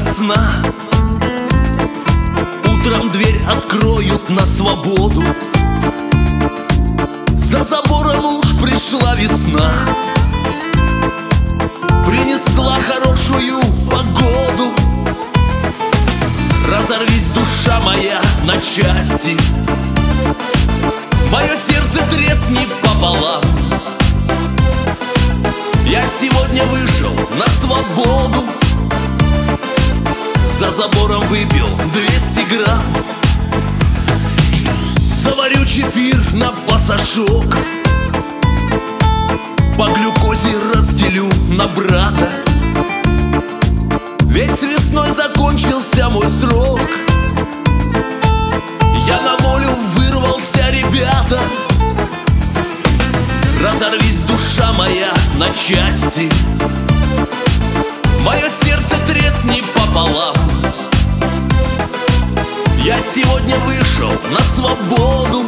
весна. Утром дверь откроют на свободу. За забором уж пришла весна. Принесла хорошую погоду. Разорвись, душа моя, на части. Мое сердце тресни пополам. Я сегодня вышел на свободу. За забором выпил 200 грамм. Заварю чефир на пасашок. По глюкозе разделю на брата. Ведь с весной закончился мой срок. Я на волю вырвался, ребята. Разорвись, душа моя, на части. Мое сердце тресни пополам. Я сегодня вышел на свободу.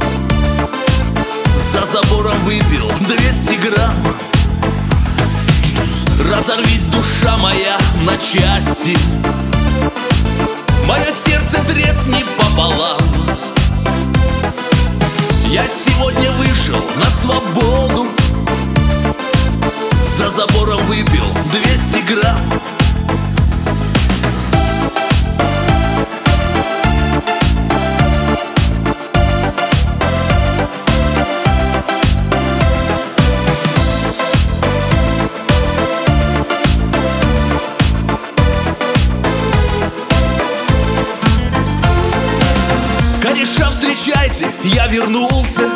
За забором выпил 200 грамм. Разорвись, душа моя, на части. Мое сердце тресни пополам. Я сегодня вышел на свободу. За забором выпил 200 грамм. Кореша, встречайте, я вернулся.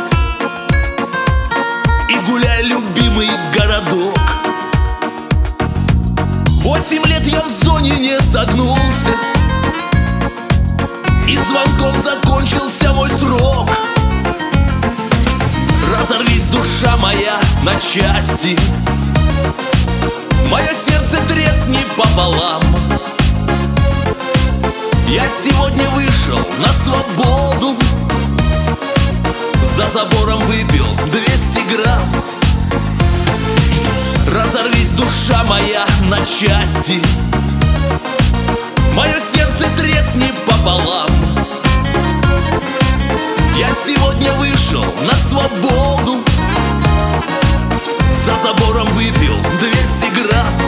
И гуляй, любимый городок. 8 лет я в зоне не согнулся. И звонком закончился мой срок. Разорвись, душа моя, на части. Мое сердце тресни пополам. Я сегодня вышел на свободу. За забором выпил 200 грамм. Разорвись, душа моя, на части. Мое сердце тресни пополам. Я сегодня вышел на свободу. За забором выпил 200 грамм.